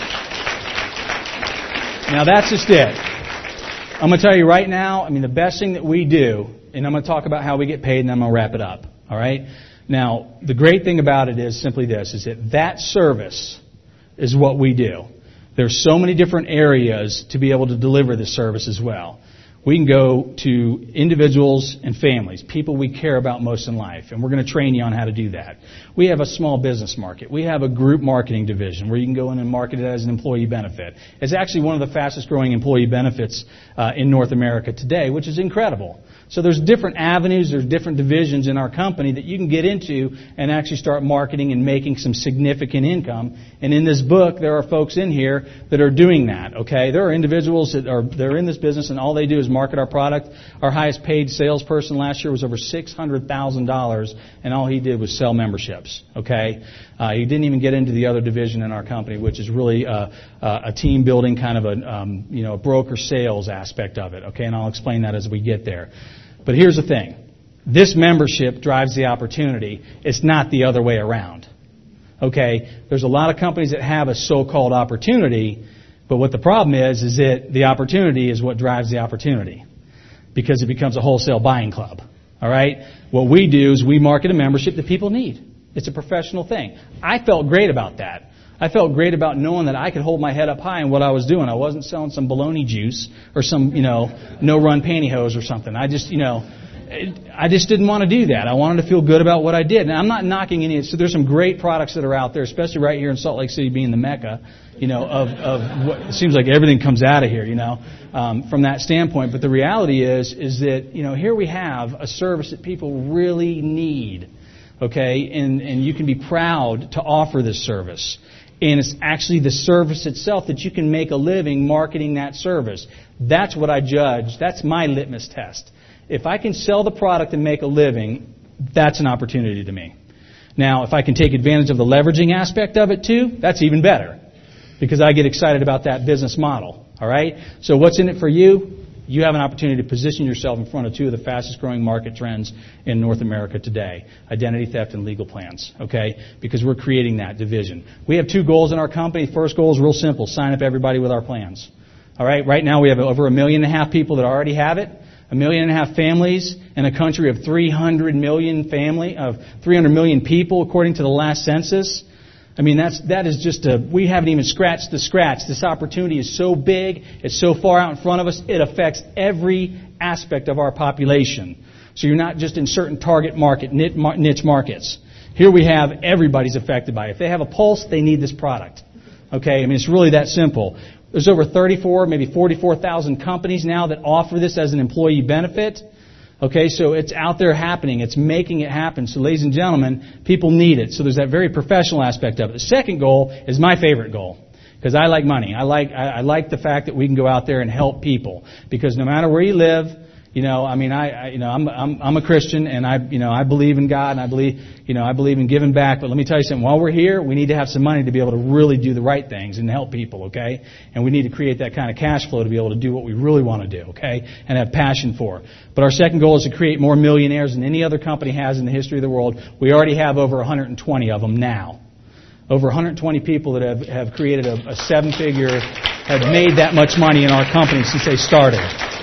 Now, that's just it. I'm going to tell you right now, the best thing that we do, and I'm going to talk about how we get paid, and then I'm going to wrap it up. All right? Now, the great thing about it is simply this, is that service is what we do. There's so many different areas to be able to deliver this service as well. We can go to individuals and families, people we care about most in life, and we're going to train you on how to do that. We have a small business market. We have a group marketing division where you can go in and market it as an employee benefit. It's actually one of the fastest growing employee benefits in North America today, which is incredible. So there's different avenues, there's different divisions in our company that you can get into and actually start marketing and making some significant income. And in this book, there are folks in here that are doing that, okay? There are individuals they're in this business and all they do is market our product. Our highest paid salesperson last year was over $600,000, and all he did was sell memberships, okay? He didn't even get into the other division in our company, which is really a team building kind of a broker sales aspect of it, okay? And I'll explain that as we get there. But here's the thing. This membership drives the opportunity. It's not the other way around. Okay? There's a lot of companies that have a so-called opportunity, but what the problem is that the opportunity is what drives the opportunity because it becomes a wholesale buying club. All right? What we do is we market a membership that people need. It's a professional thing. I felt great about that. I felt great about knowing that I could hold my head up high in what I was doing. I wasn't selling some baloney juice or some, no-run pantyhose or something. I just didn't want to do that. I wanted to feel good about what I did. And I'm not knocking any. So there's some great products that are out there, especially right here in Salt Lake City being the mecca, of what it seems like everything comes out of here, from that standpoint. But the reality is that, here we have a service that people really need, okay? And you can be proud to offer this service. And it's actually the service itself that you can make a living marketing that service. That's what I judge. That's my litmus test. If I can sell the product and make a living, that's an opportunity to me. Now, if I can take advantage of the leveraging aspect of it too, that's even better. Because I get excited about that business model. All right? So what's in it for you? You have an opportunity to position yourself in front of two of the fastest growing market trends in North America today. Identity theft and legal plans. Okay? Because we're creating that division. We have two goals in our company. First goal is real simple. Sign up everybody with our plans. All right? Right now we have over 1.5 million people that already have it. 1.5 million families in a country of 300 million people according to the last census. I mean, that is just we haven't even scratched the scratch. This opportunity is so big, it's so far out in front of us, it affects every aspect of our population. So you're not just in certain target market, niche markets. Here we have everybody's affected by it. If they have a pulse, they need this product. Okay, I mean, it's really that simple. There's over 34, maybe 44,000 companies now that offer this as an employee benefit. Okay, so it's out there happening. It's making it happen. So, ladies and gentlemen, people need it. So there's that very professional aspect of it. The second goal is my favorite goal because I like money. I like the fact that we can go out there and help people because no matter where you live, I'm a Christian and I believe in God and I believe in giving back. But let me tell you something. While we're here, we need to have some money to be able to really do the right things and help people, okay? And we need to create that kind of cash flow to be able to do what we really want to do, okay? And have passion for. But our second goal is to create more millionaires than any other company has in the history of the world. We already have over 120 of them now. Over 120 people that have created a seven-figure, have made that much money in our company since they started.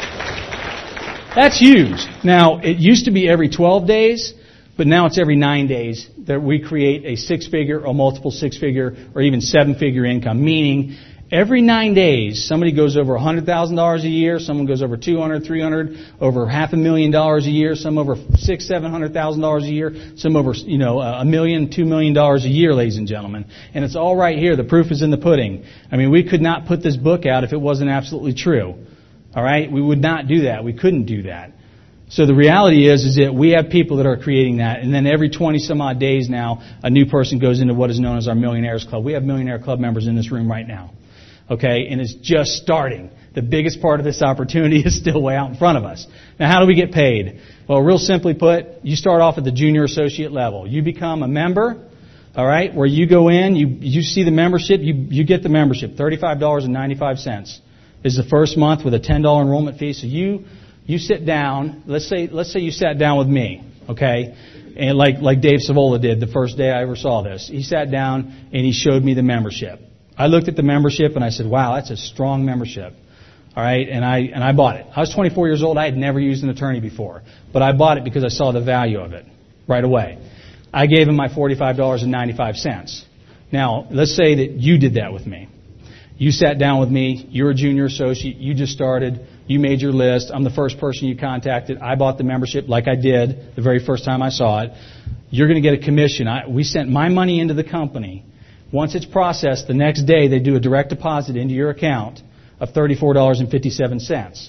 That's huge. Now, it used to be every 12 days, but now it's every 9 days that we create a six-figure or multiple six-figure or even seven-figure income. Meaning, every 9 days, somebody goes over $100,000 a year, someone goes over $200,000, $300,000, over $500,000 a year, some over $600,000, $700,000 a year, some over $1 million, $2 million a year, ladies and gentlemen. And it's all right here. The proof is in the pudding. I mean, we could not put this book out if it wasn't absolutely true. All right? We would not do that. We couldn't do that. So the reality is that we have people that are creating that, and then every 20 some odd days now, a new person goes into what is known as our Millionaires Club. We have Millionaire Club members in this room right now. Okay? And it's just starting. The biggest part of this opportunity is still way out in front of us. Now, how do we get paid? Well, real simply put, you start off at the junior associate level. You become a member, all right, where you go in, you see the membership, you get the membership, $35.95. Is the first month with a $10 enrollment fee. So you sit down. Let's say you sat down with me, okay? And like Dave Savola did the first day I ever saw this. He sat down and he showed me the membership. I looked at the membership and I said, "Wow, that's a strong membership." All right, and I bought it. I was 24 years old. I had never used an attorney before, but I bought it because I saw the value of it right away. I gave him my $45.95. Now, let's say that you did that with me. You sat down with me, you're a junior associate, you just started, you made your list, I'm the first person you contacted, I bought the membership like I did the very first time I saw it. You're going to get a commission. We sent my money into the company. Once it's processed, the next day they do a direct deposit into your account of $34.57.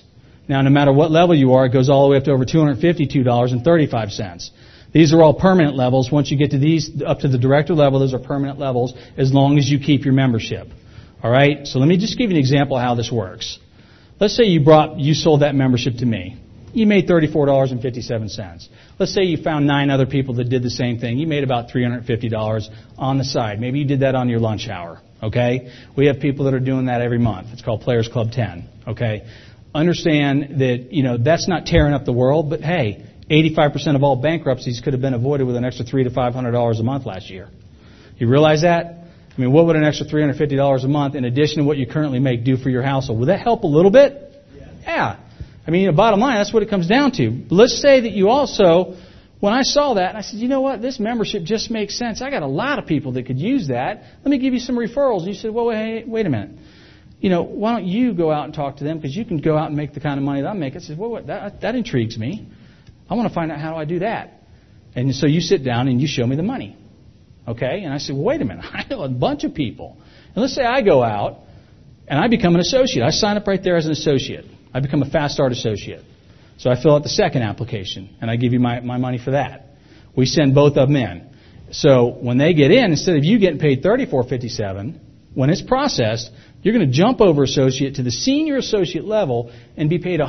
Now, no matter what level you are, it goes all the way up to over $252.35. These are all permanent levels. Once you get to these, up to the director level, those are permanent levels as long as you keep your membership. All right? So let me just give you an example of how this works. Let's say you sold that membership to me. You made $34.57. Let's say you found 9 other people that did the same thing. You made about $350 on the side. Maybe you did that on your lunch hour. Okay? We have people that are doing that every month. It's called Players Club 10. Okay? Understand that, that's not tearing up the world, but hey, 85% of all bankruptcies could have been avoided with an extra $300 to $500 a month last year. You realize that? I mean, what would an extra $350 a month in addition to what you currently make do for your household? Would that help a little bit? Yeah. I mean, bottom line, that's what it comes down to. Let's say that you also, when I saw that, I said, you know what, this membership just makes sense. I got a lot of people that could use that. Let me give you some referrals. And you said, well, wait a minute. Why don't you go out and talk to them, because you can go out and make the kind of money that I'm making. I said, well, that intrigues me. I want to find out how do I do that. And so you sit down and you show me the money. Okay? And I said, well, wait a minute. I know a bunch of people. And let's say I go out and I become an associate. I sign up right there as an associate. I become a Fast Start associate. So I fill out the second application, and I give you my money for that. We send both of them in. So when they get in, instead of you getting paid $34.57, when it's processed, you're going to jump over associate to the senior associate level and be paid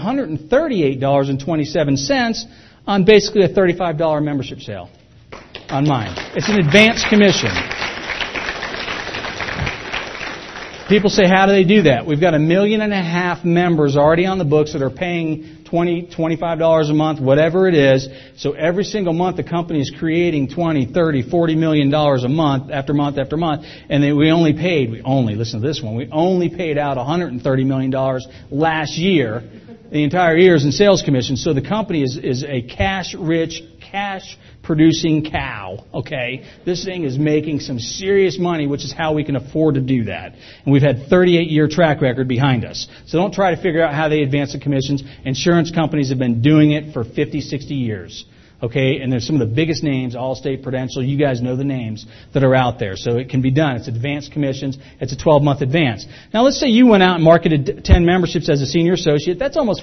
$138.27 on basically a $35 membership sale on mine. It's an advanced commission. People say, how do they do that? We've got 1.5 million members already on the books that are paying $20, $25 a month, whatever it is. So every single month the company is creating $20, $30, $40 million a month after month after month. And then we only paid out $130 million last year. The entire year is in sales commission. So the company is a cash-rich, cash-producing cow, okay? This thing is making some serious money, which is how we can afford to do that. And we've had 38-year track record behind us. So don't try to figure out how they advance the commissions. Insurance companies have been doing it for 50, 60 years. Okay, and there's some of the biggest names, Allstate, Prudential, you guys know the names that are out there. So it can be done. It's advanced commissions. It's a 12-month advance. Now let's say you went out and marketed 10 memberships as a senior associate. That's almost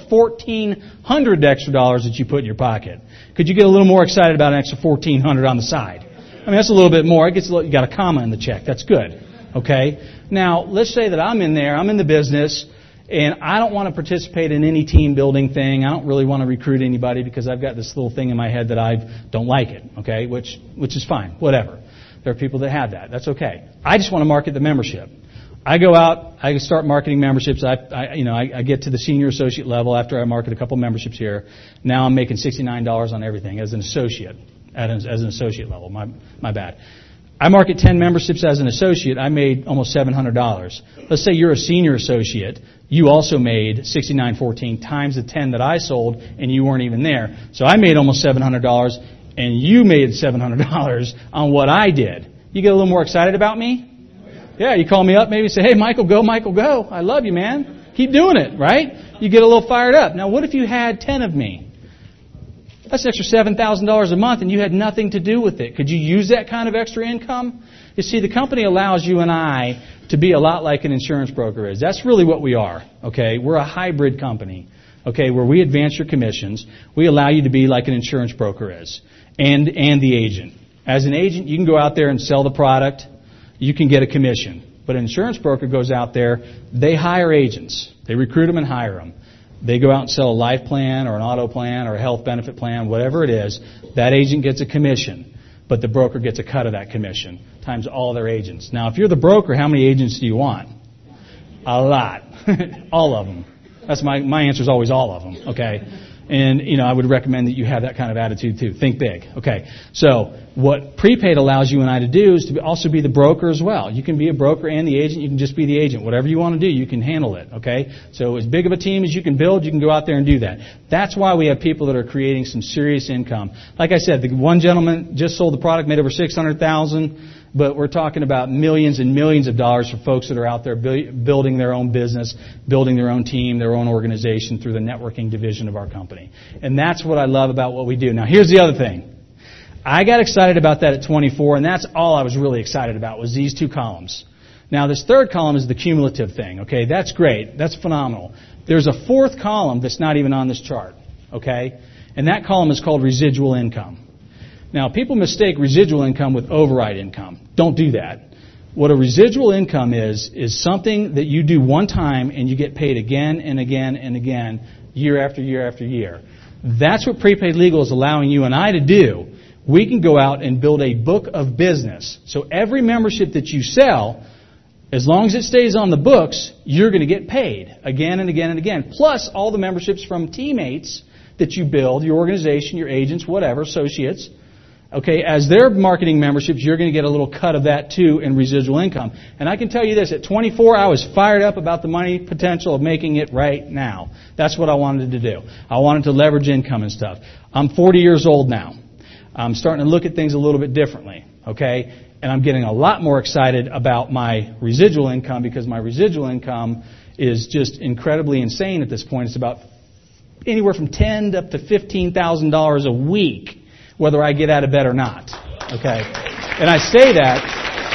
$1,400 extra dollars that you put in your pocket. Could you get a little more excited about an extra $1,400 on the side? I mean, that's a little bit more. You got a comma in the check. That's good. Okay? Now, let's say that I'm in there. I'm in the business. And I don't want to participate in any team building thing. I don't really want to recruit anybody because I've got this little thing in my head that I don't like it, okay, which is fine, whatever. There are people that have that. That's okay. I just want to market the membership. I go out, I start marketing memberships. I get to the senior associate level after I market a couple memberships here. Now I'm making $69 on everything as an associate, as an associate level. My bad. I market 10 memberships as an associate. I made almost $700. Let's say you're a senior associate. You also made $69.14 times the 10 that I sold, and you weren't even there. So I made almost $700, and you made $700 on what I did. You get a little more excited about me? Yeah, you call me up, maybe say, hey, Michael, go. I love you, man. Keep doing it, right? You get a little fired up. Now, what if you had 10 of me? That's an extra $7,000 a month, and you had nothing to do with it. Could you use that kind of extra income? You see, the company allows you and I to be a lot like an insurance broker is. That's really what we are, okay? We're a hybrid company, okay, where we advance your commissions. We allow you to be like an insurance broker is, and the agent. As an agent, you can go out there and sell the product. You can get a commission. But an insurance broker goes out there, they hire agents. They recruit them and hire them. They go out and sell a life plan or an auto plan or a health benefit plan, whatever it is. That agent gets a commission, but the broker gets a cut of that commission times all their agents. Now, if you're the broker, how many agents do you want? A lot. All of them. That's my answer is always all of them, okay? And, I would recommend that you have that kind of attitude too. Think big. Okay. So what prepaid allows you and I to do is to also be the broker as well. You can be a broker and the agent. You can just be the agent. Whatever you want to do, you can handle it. Okay. So as big of a team as you can build, you can go out there and do that. That's why we have people that are creating some serious income. Like I said, the one gentleman just sold the product, made over $600,000. But we're talking about millions and millions of dollars for folks that are out there building their own business, building their own team, their own organization through the networking division of our company. And that's what I love about what we do. Now, here's the other thing. I got excited about that at 24, and that's all I was really excited about was these two columns. Now, this third column is the cumulative thing. Okay, that's great. That's phenomenal. There's a fourth column that's not even on this chart. Okay, and that column is called residual income. Now, people mistake residual income with override income. Don't do that. What a residual income is something that you do one time and you get paid again and again and again, year after year after year. That's what prepaid legal is allowing you and I to do. We can go out and build a book of business. So every membership that you sell, as long as it stays on the books, you're going to get paid again and again and again. Plus all the memberships from teammates that you build, your organization, your agents, whatever, associates. Okay, as they're marketing memberships, you're going to get a little cut of that too in residual income. And I can tell you this, at 24, I was fired up about the money potential of making it right now. That's what I wanted to do. I wanted to leverage income and stuff. I'm 40 years old now. I'm starting to look at things a little bit differently. Okay, and I'm getting a lot more excited about my residual income because my residual income is just incredibly insane at this point. It's about anywhere from $10,000 up to $15,000 a week, whether I get out of bed or not. Okay? And I say that,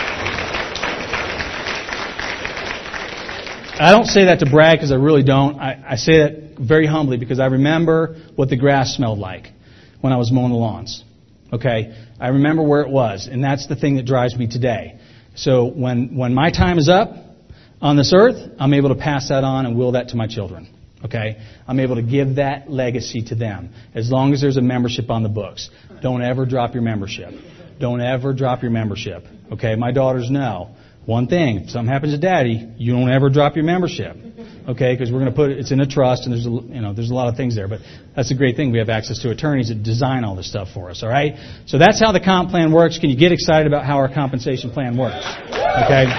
I don't say that to brag because I really don't. I say that very humbly because I remember what the grass smelled like when I was mowing the lawns. Okay? I remember where it was, and that's the thing that drives me today. So when my time is up on this earth, I'm able to pass that on and will that to my children. Okay? I'm able to give that legacy to them as long as there's a membership on the books. Don't ever drop your membership. Don't ever drop your membership. Okay? My daughters know one thing. If something happens to Daddy, you don't ever drop your membership. Okay? Because we're going to put it's in a trust and there's a lot of things there. But that's a great thing. We have access to attorneys that design all this stuff for us. All right? So that's how the comp plan works. Can you get excited about how our compensation plan works? Okay?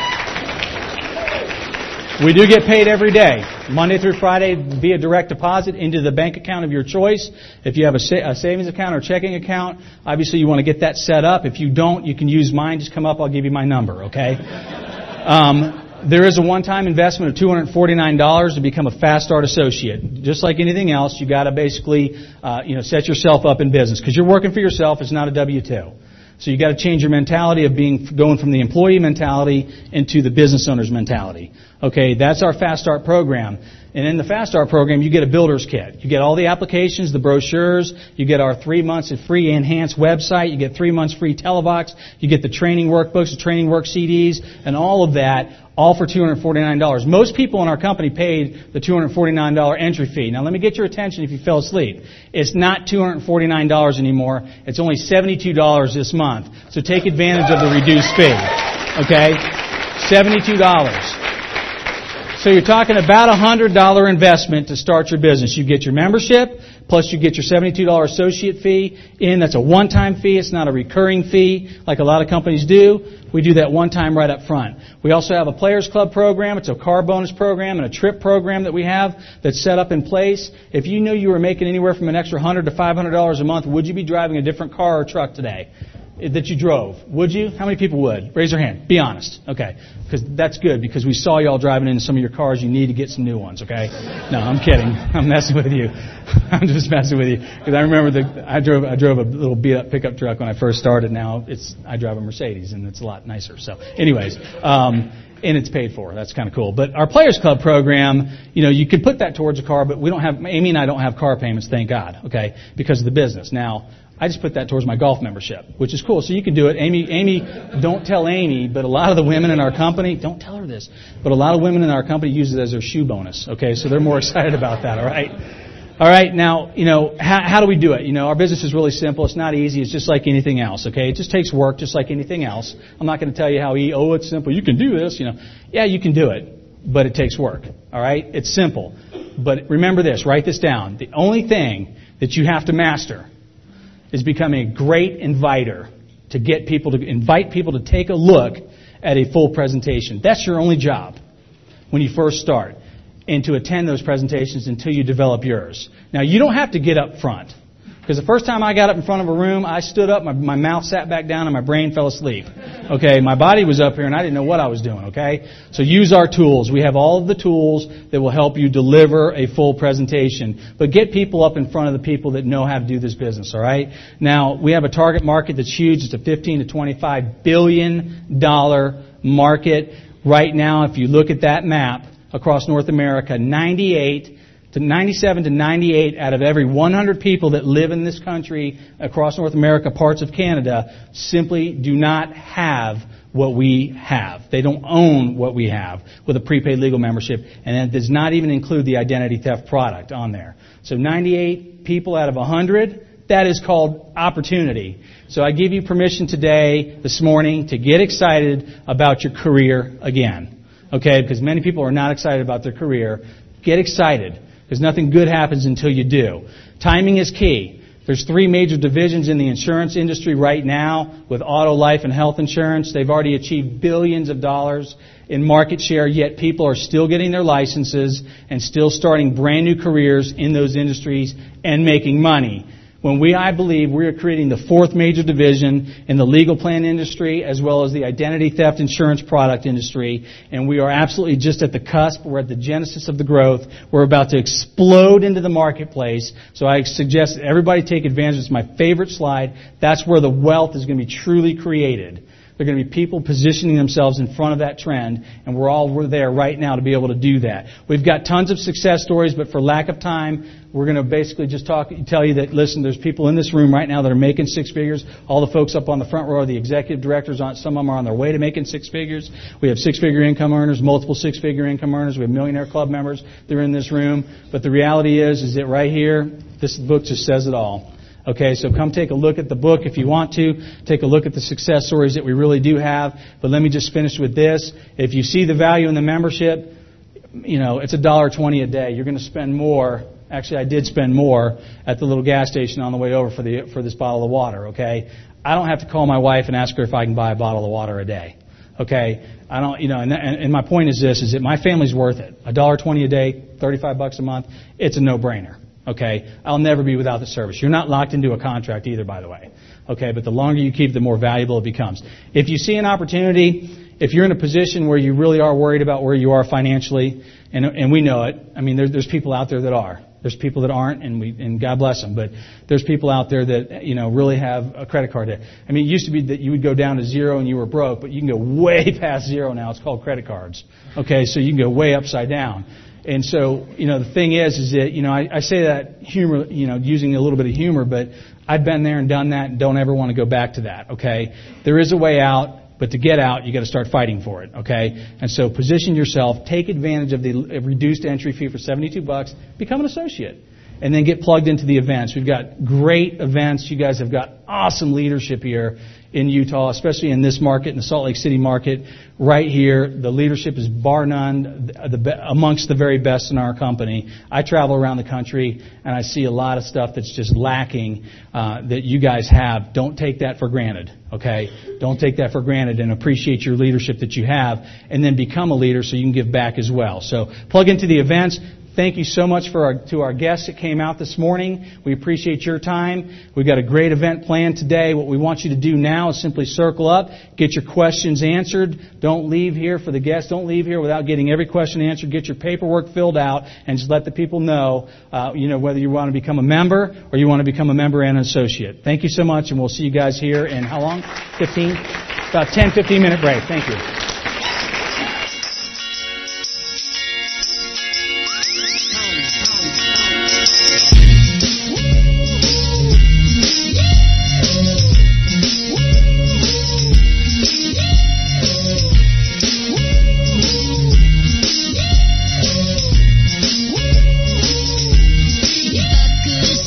We do get paid every day, Monday through Friday, via direct deposit into the bank account of your choice. If you have a savings account or checking account, obviously you want to get that set up. If you don't, you can use mine. Just come up, I'll give you my number, okay? There is a one-time investment of $249 to become a Fast Start associate. Just like anything else, you got to basically set yourself up in business because you're working for yourself. It's not a W-2. So you got to change your mentality of going from the employee mentality into the business owner's mentality. Okay, that's our Fast Start program. And in the Fast Start program, you get a builder's kit. You get all the applications, the brochures. You get our 3 months of free enhanced website. You get 3 months free Telebox. You get the training workbooks, the training work CDs, and all of that, all for $249. Most people in our company paid the $249 entry fee. Now, let me get your attention if you fell asleep. It's not $249 anymore. It's only $72 this month. So take advantage of the reduced fee. Okay? $72. So you're talking about a $100 investment to start your business. You get your membership, plus you get your $72 associate fee in. That's a one-time fee. It's not a recurring fee like a lot of companies do. We do that one time right up front. We also have a Players Club program. It's a car bonus program and a trip program that we have that's set up in place. If you knew you were making anywhere from an extra $100 to $500 a month, would you be driving a different car or truck today that you drove? Would you? How many people would? Raise your hand. Be honest. Okay. Because that's good because we saw you all driving in some of your cars. You need to get some new ones, okay? No, I'm kidding. I'm messing with you. I'm just messing with you. Because I remember I drove a little beat-up pickup truck when I first started. Now I drive a Mercedes, and it's a lot nicer. So anyways, and it's paid for. That's kind of cool. But our Players Club program, you could put that towards a car, but Amy and I don't have car payments, thank God, okay, because of the business. Now, I just put that towards my golf membership, which is cool. So you can do it. Amy, don't tell Amy, but a lot of the women in our company, don't tell her this, but a lot of women in our company use it as their shoe bonus, okay? So they're more excited about that, all right? All right, now, how do we do it? Our business is really simple. It's not easy. It's just like anything else, okay? It just takes work just like anything else. I'm not going to tell you how it's simple. You can do this, Yeah, you can do it, but it takes work, all right? It's simple. But remember this, write this down. The only thing that you have to master is becoming a great inviter to invite people to take a look at a full presentation. That's your only job when you first start, and to attend those presentations until you develop yours. Now, you don't have to get up front. Because the first time I got up in front of a room, I stood up, my mouth sat back down, and my brain fell asleep. Okay, my body was up here, and I didn't know what I was doing, okay? So use our tools. We have all of the tools that will help you deliver a full presentation. But get people up in front of the people that know how to do this business, all right? Now, we have a target market that's huge. It's a $15 to $25 billion market. Right now, if you look at that map across North America, 97 to 98 out of every 100 people that live in this country across North America, parts of Canada, simply do not have what we have. They don't own what we have with a prepaid legal membership, and that does not even include the identity theft product on there. So 98 people out of 100, that is called opportunity. So I give you permission today, this morning, to get excited about your career again. Okay? Because many people are not excited about their career. Get excited, because nothing good happens until you do. Timing is key. There's 3 major divisions in the insurance industry right now with auto, life, and health insurance. They've already achieved billions of dollars in market share, yet people are still getting their licenses and still starting brand new careers in those industries and making money. When I believe we are creating the 4th major division in the legal plan industry as well as the identity theft insurance product industry, and we are absolutely just at the cusp. We're at the genesis of the growth. We're about to explode into the marketplace. So I suggest that everybody take advantage. It's my favorite slide. That's where the wealth is going to be truly created. There are going to be people positioning themselves in front of that trend, and we're there right now to be able to do that. We've got tons of success stories, but for lack of time, we're going to basically just tell you that, listen, there's people in this room right now that are making 6 figures. All the folks up on the front row are the executive directors. Some of them are on their way to making 6 figures. We have 6-figure income earners, multiple 6-figure income earners. We have Millionaire Club members that are in this room. But the reality is that right here, this book just says it all. Okay, so come take a look at the book if you want to. Take a look at the success stories that we really do have. But let me just finish with this. If you see the value in the membership, it's $1.20 a day. You're going to spend more. Actually, I did spend more at the little gas station on the way over for this bottle of water, okay? I don't have to call my wife and ask her if I can buy a bottle of water a day. Okay? I don't, and my point is this, is that my family's worth it. $1.20 a day, $35 a month, it's a no-brainer. Okay, I'll never be without the service. You're not locked into a contract either, by the way. Okay, but the longer you keep, the more valuable it becomes. If you see an opportunity, if you're in a position where you really are worried about where you are financially, and we know it. I mean, there's people out there that are. There's people that aren't, and God bless them. But there's people out there that really have a credit card debt. I mean, it used to be that you would go down to 0 and you were broke, but you can go way past 0 now. It's called credit cards. Okay, so you can go way upside down. And so, the thing is that, I say that humor, using a little bit of humor, but I've been there and done that and don't ever want to go back to that, okay? There is a way out, but to get out, you got to start fighting for it, okay? And so position yourself, take advantage of the reduced entry fee for $72, become an associate, and then get plugged into the events. We've got great events. You guys have got awesome leadership here in Utah, especially in this market, in the Salt Lake City market. Right here, the leadership is bar none, amongst the very best in our company. I travel around the country, and I see a lot of stuff that's just lacking that you guys have. Don't take that for granted, okay? Don't take that for granted, and appreciate your leadership that you have, and then become a leader so you can give back as well. So plug into the events. Thank you so much to our guests that came out this morning. We appreciate your time. We've got a great event planned today. What we want you to do now is simply circle up, get your questions answered. Don't leave here for the guests. Don't leave here without getting every question answered. Get your paperwork filled out and just let the people know, whether you want to become a member or you want to become a member and an associate. Thank you so much, and we'll see you guys here in how long? 15? About 10, 15-minute break. Thank you.